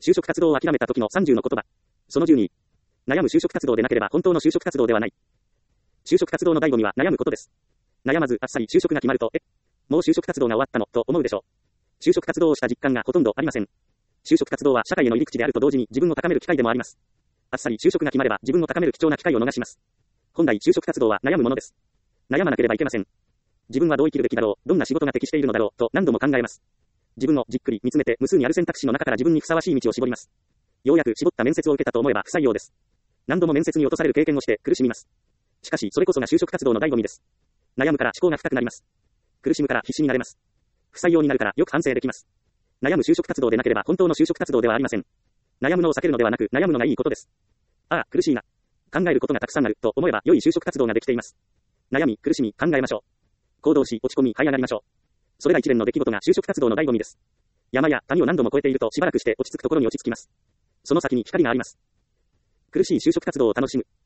就職活動を諦めた時の30の言葉。その12。悩む就職活動でなければ本当の就職活動ではない。就職活動の醍醐味は悩むことです。悩まずあっさり就職が決まると、もう就職活動が終わったの、と思うでしょう。就職活動をした実感がほとんどありません。就職活動は社会への入り口であると同時に自分を高める機会でもあります。あっさり就職が決まれば自分を高める貴重な機会を逃します。本来就職活動は悩むものです。悩まなければいけません。自分はどう生きるべきだろう、どんな仕事が適しているのだろう、と何度も考えます。自分をじっくり見つめて無数にある選択肢の中から自分にふさわしい道を絞ります。ようやく絞った面接を受けたと思えば不採用です。何度も面接に落とされる経験をして苦しみます。しかしそれこそが就職活動の醍醐味です。悩むから思考が深くなります。苦しむから必死になれます。不採用になるからよく反省できます。悩む就職活動でなければ本当の就職活動ではありません。悩むのを避けるのではなく悩むのがいいことです。ああ、苦しいな。考えることがたくさんあると思えば良い就職活動ができています。悩み、苦しみ、考えましょう。行動し、落ち込み、這い上がりましょう。それが一連の出来事が就職活動の醍醐味です。山や谷を何度も越えているとしばらくして落ち着くところに落ち着きます。その先に光があります。苦しい就職活動を楽しむ。